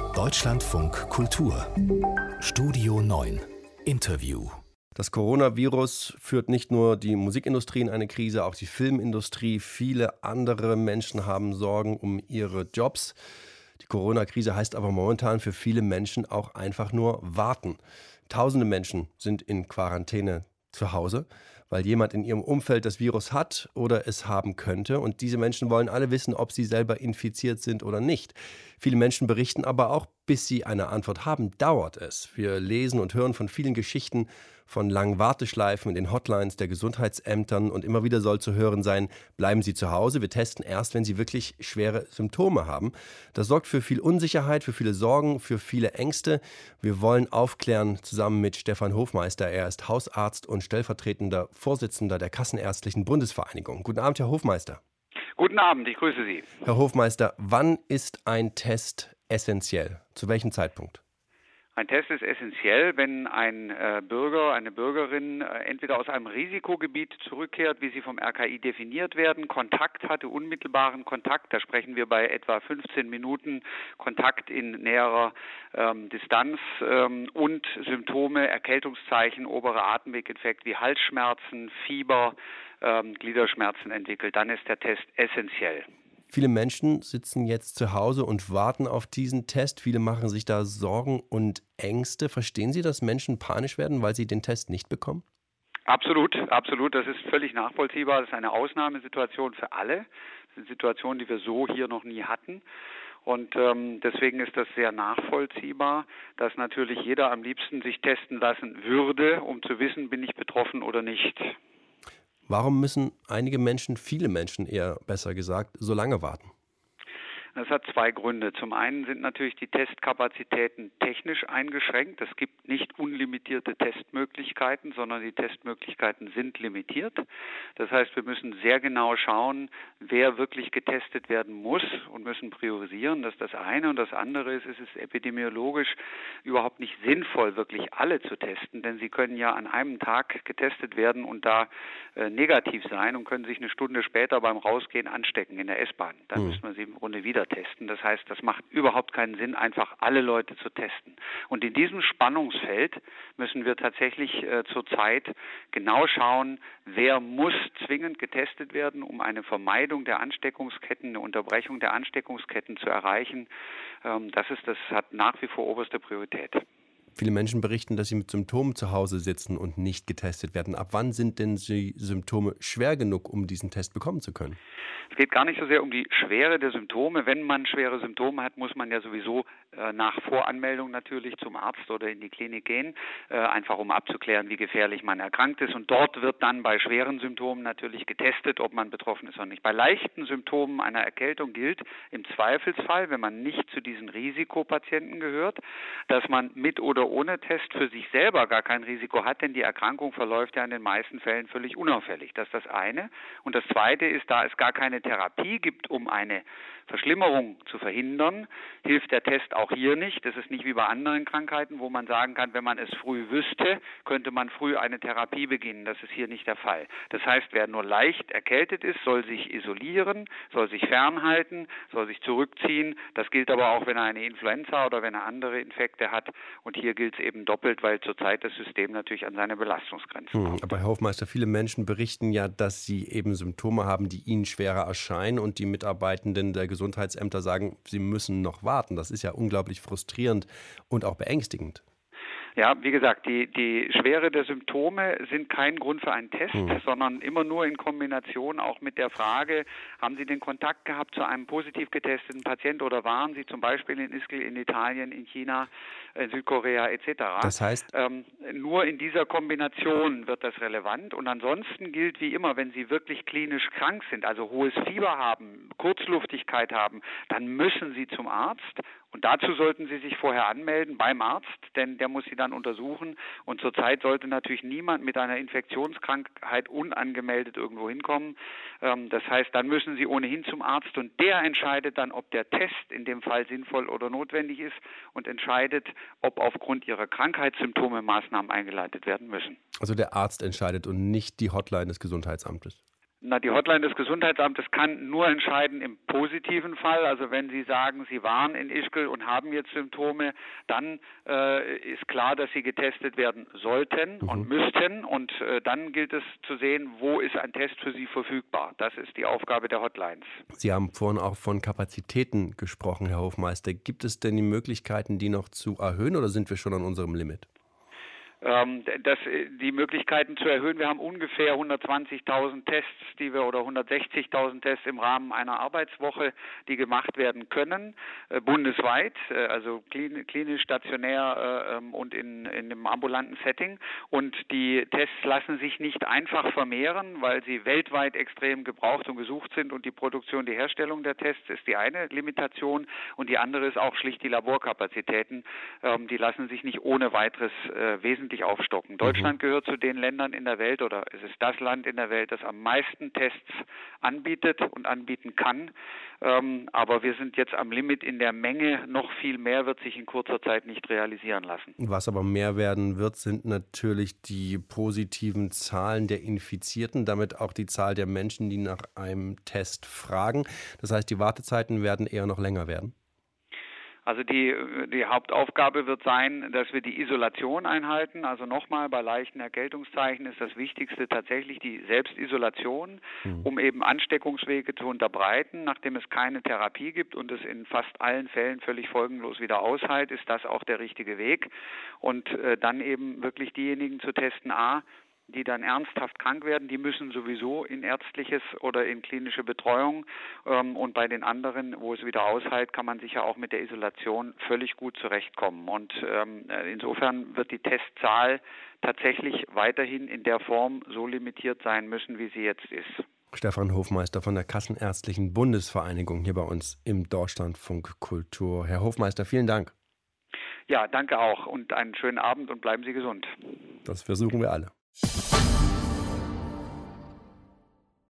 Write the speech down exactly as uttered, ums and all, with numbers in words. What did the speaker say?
Deutschlandfunk Kultur Studio neun Interview. Das Coronavirus führt nicht nur die Musikindustrie in eine Krise, auch die Filmindustrie. Viele andere Menschen haben Sorgen um ihre Jobs. Die Corona-Krise heißt aber momentan für viele Menschen auch einfach nur warten. Tausende Menschen sind in Quarantäne zu Hause, weil jemand in ihrem Umfeld das Virus hat oder es haben könnte. Und diese Menschen wollen alle wissen, ob sie selber infiziert sind oder nicht. Viele Menschen berichten aber auch, bis sie eine Antwort haben, dauert es. Wir lesen und hören von vielen Geschichten, von langen Warteschleifen in den Hotlines der Gesundheitsämtern. Und immer wieder soll zu hören sein, bleiben Sie zu Hause. Wir testen erst, wenn Sie wirklich schwere Symptome haben. Das sorgt für viel Unsicherheit, für viele Sorgen, für viele Ängste. Wir wollen aufklären zusammen mit Stefan Hofmeister. Er ist Hausarzt und stellvertretender Vorsitzender der Kassenärztlichen Bundesvereinigung. Guten Abend, Herr Hofmeister. Guten Abend, ich grüße Sie. Herr Hofmeister, wann ist ein Test essentiell? Zu welchem Zeitpunkt? Ein Test ist essentiell, wenn ein äh, Bürger, eine Bürgerin äh, entweder aus einem Risikogebiet zurückkehrt, wie sie vom R K I definiert werden, Kontakt hatte, unmittelbaren Kontakt, da sprechen wir bei etwa fünfzehn Minuten Kontakt in näherer ähm, Distanz ähm, und Symptome, Erkältungszeichen, obere Atemweginfekt wie Halsschmerzen, Fieber, ähm, Gliederschmerzen entwickelt, dann ist der Test essentiell. Viele Menschen sitzen jetzt zu Hause und warten auf diesen Test. Viele machen sich da Sorgen und Ängste. Verstehen Sie, dass Menschen panisch werden, weil sie den Test nicht bekommen? Absolut, absolut. Das ist völlig nachvollziehbar. Das ist eine Ausnahmesituation für alle. Das ist eine Situation, die wir so hier noch nie hatten. Und ähm, deswegen ist das sehr nachvollziehbar, dass natürlich jeder am liebsten sich testen lassen würde, um zu wissen, bin ich betroffen oder nicht. Warum müssen einige Menschen, viele Menschen eher besser gesagt, so lange warten? Das hat zwei Gründe. Zum einen sind natürlich die Testkapazitäten technisch eingeschränkt. Es gibt nicht unlimitierte Testmöglichkeiten, sondern die Testmöglichkeiten sind limitiert. Das heißt, wir müssen sehr genau schauen, wer wirklich getestet werden muss und müssen priorisieren. Das ist das eine. Und das andere ist, es ist epidemiologisch überhaupt nicht sinnvoll, wirklich alle zu testen, denn sie können ja an einem Tag getestet werden und da äh, negativ sein und können sich eine Stunde später beim Rausgehen anstecken in der S-Bahn. Dann Hm. müssen wir sie im Grunde wieder testen. Das heißt, das macht überhaupt keinen Sinn, einfach alle Leute zu testen. Und in diesem Spannungsfeld müssen wir tatsächlich äh, zurzeit genau schauen, wer muss zwingend getestet werden, um eine Vermeidung der Ansteckungsketten, eine Unterbrechung der Ansteckungsketten zu erreichen. Ähm, das ist, das hat nach wie vor oberste Priorität. Viele Menschen berichten, dass sie mit Symptomen zu Hause sitzen und nicht getestet werden. Ab wann sind denn die Symptome schwer genug, um diesen Test bekommen zu können? Es geht gar nicht so sehr um die Schwere der Symptome. Wenn man schwere Symptome hat, muss man ja sowieso äh, nach Voranmeldung natürlich zum Arzt oder in die Klinik gehen, äh, einfach um abzuklären, wie gefährlich man erkrankt ist. Und dort wird dann bei schweren Symptomen natürlich getestet, ob man betroffen ist oder nicht. Bei leichten Symptomen einer Erkältung gilt im Zweifelsfall, wenn man nicht zu diesen Risikopatienten gehört, dass man mit oder ohne Test für sich selber gar kein Risiko hat, denn die Erkrankung verläuft ja in den meisten Fällen völlig unauffällig. Das ist das eine. Und das zweite ist, da es gar keine Therapie gibt, um eine Verschlimmerung zu verhindern, hilft der Test auch hier nicht. Das ist nicht wie bei anderen Krankheiten, wo man sagen kann, wenn man es früh wüsste, könnte man früh eine Therapie beginnen. Das ist hier nicht der Fall. Das heißt, wer nur leicht erkältet ist, soll sich isolieren, soll sich fernhalten, soll sich zurückziehen. Das gilt aber auch, wenn er eine Influenza oder wenn er andere Infekte hat. Und hier gilt es eben doppelt, weil zurzeit das System natürlich an seine Belastungsgrenzen kommt. Hm, aber Herr Hofmeister, viele Menschen berichten ja, dass sie eben Symptome haben, die ihnen schwerer erscheinen und die Mitarbeitenden der Gesundheitsämter sagen, sie müssen noch warten. Das ist ja unglaublich frustrierend und auch beängstigend. Ja, wie gesagt, die, die Schwere der Symptome sind kein Grund für einen Test, Hm. sondern immer nur in Kombination auch mit der Frage, haben Sie den Kontakt gehabt zu einem positiv getesteten Patienten oder waren Sie zum Beispiel in Ischgl, in Italien, in China, in Südkorea et cetera. Das heißt, ähm, nur in dieser Kombination wird das relevant und ansonsten gilt wie immer, wenn Sie wirklich klinisch krank sind, also hohes Fieber haben, Kurzluftigkeit haben, dann müssen Sie zum Arzt. Und dazu sollten Sie sich vorher anmelden beim Arzt, denn der muss Sie dann untersuchen. Und zurzeit sollte natürlich niemand mit einer Infektionskrankheit unangemeldet irgendwo hinkommen. Ähm, das heißt, dann müssen Sie ohnehin zum Arzt und der entscheidet dann, ob der Test in dem Fall sinnvoll oder notwendig ist und entscheidet, ob aufgrund Ihrer Krankheitssymptome Maßnahmen eingeleitet werden müssen. Also der Arzt entscheidet und nicht die Hotline des Gesundheitsamtes. Na, die Hotline des Gesundheitsamtes kann nur entscheiden im positiven Fall. Also wenn Sie sagen, Sie waren in Ischgl und haben jetzt Symptome, dann äh, ist klar, dass Sie getestet werden sollten mhm. und müssten. Und äh, dann gilt es zu sehen, wo ist ein Test für Sie verfügbar. Das ist die Aufgabe der Hotlines. Sie haben vorhin auch von Kapazitäten gesprochen, Herr Hofmeister. Gibt es denn die Möglichkeiten, die noch zu erhöhen, oder sind wir schon an unserem Limit? Das, die Möglichkeiten zu erhöhen. Wir haben ungefähr hundertzwanzigtausend Tests, die wir oder hundertsechzigtausend Tests im Rahmen einer Arbeitswoche, die gemacht werden können, äh, bundesweit, äh, also klinisch, stationär äh, und in, in einem ambulanten Setting. Und die Tests lassen sich nicht einfach vermehren, weil sie weltweit extrem gebraucht und gesucht sind, und die Produktion, die Herstellung der Tests ist die eine Limitation, und die andere ist auch schlicht die Laborkapazitäten. Ähm, die lassen sich nicht ohne weiteres äh, wesentlich aufstocken. Deutschland gehört zu den Ländern in der Welt, oder es ist das Land in der Welt, das am meisten Tests anbietet und anbieten kann. Ähm, aber wir sind jetzt am Limit in der Menge. Noch viel mehr wird sich in kurzer Zeit nicht realisieren lassen. Was aber mehr werden wird, sind natürlich die positiven Zahlen der Infizierten, damit auch die Zahl der Menschen, die nach einem Test fragen. Das heißt, die Wartezeiten werden eher noch länger werden. Also die, die Hauptaufgabe wird sein, dass wir die Isolation einhalten. Also nochmal, bei leichten Erkältungszeichen ist das Wichtigste tatsächlich die Selbstisolation, mhm. um eben Ansteckungswege zu unterbreiten. Nachdem es keine Therapie gibt und es in fast allen Fällen völlig folgenlos wieder ausheilt, ist das auch der richtige Weg. Und äh, dann eben wirklich diejenigen zu testen, a, die dann ernsthaft krank werden, die müssen sowieso in ärztliches oder in klinische Betreuung. Ähm, und bei den anderen, wo es wieder ausheilt, kann man sicher auch mit der Isolation völlig gut zurechtkommen. Und ähm, insofern wird die Testzahl tatsächlich weiterhin in der Form so limitiert sein müssen, wie sie jetzt ist. Stefan Hofmeister von der Kassenärztlichen Bundesvereinigung hier bei uns im Deutschlandfunk Kultur. Herr Hofmeister, vielen Dank. Ja, danke auch und einen schönen Abend und bleiben Sie gesund. Das versuchen wir alle.